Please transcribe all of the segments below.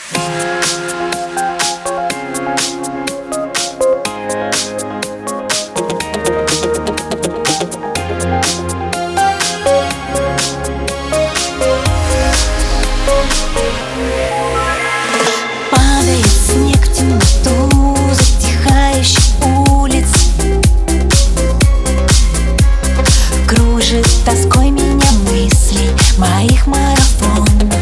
Падает снег в темноту затихающих улиц, кружит тоской меня мысли моих марафон.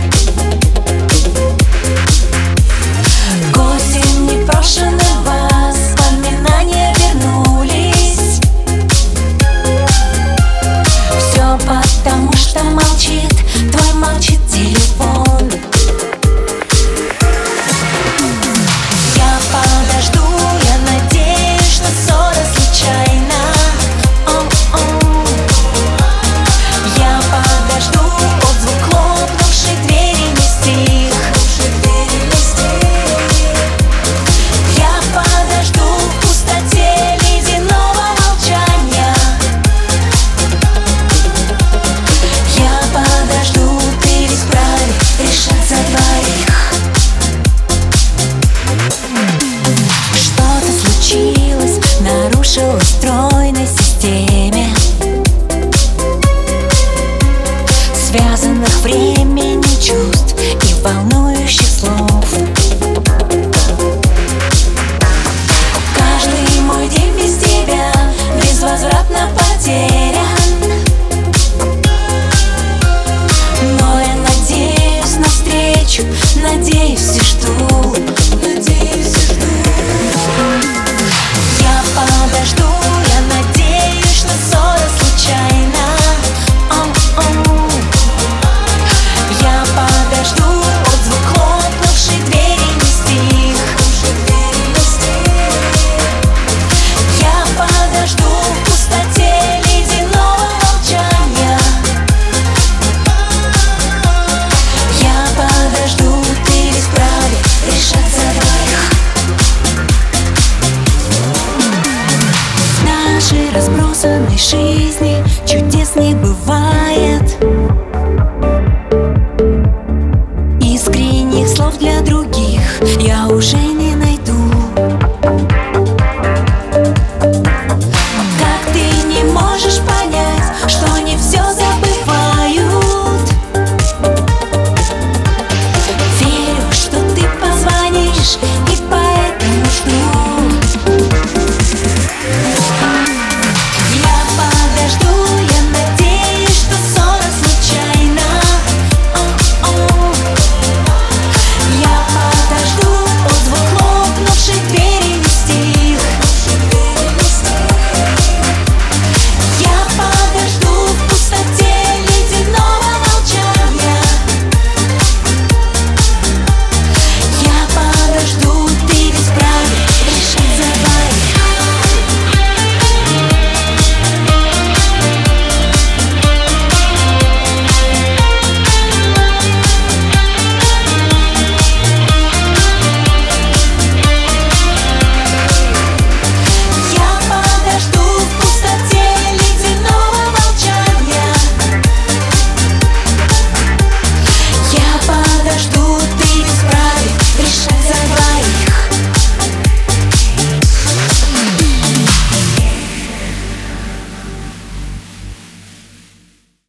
К осени непрошенного воспоминания вернулись. Все потому, что молчит, твой молчит телефон. Я подожду, я надеюсь, что ссора случайна. Я подожду, отзвук хлопнувшей двери не стих. Я подожду в пустоте ледяного молчания. Я подожду, ты ведь вправе решать за двоих. Что-то случилось, нарушилось в стройной системе связанных времени чувств и волнующих слов. Каждый мой день без тебя безвозвратно потерян, но я надеюсь на встречу, надеюсь и жду. Я подожду, я надеюсь, что ссора случайна. Я подожду, отзвук хлопнувшей двери не стих. Я подожду в пустоте ледяного молчания. Я подожду, ты ведь вправе решать за двоих. В нашей разбросанной жизни чудес не бывает. Искренних слов для других я уже не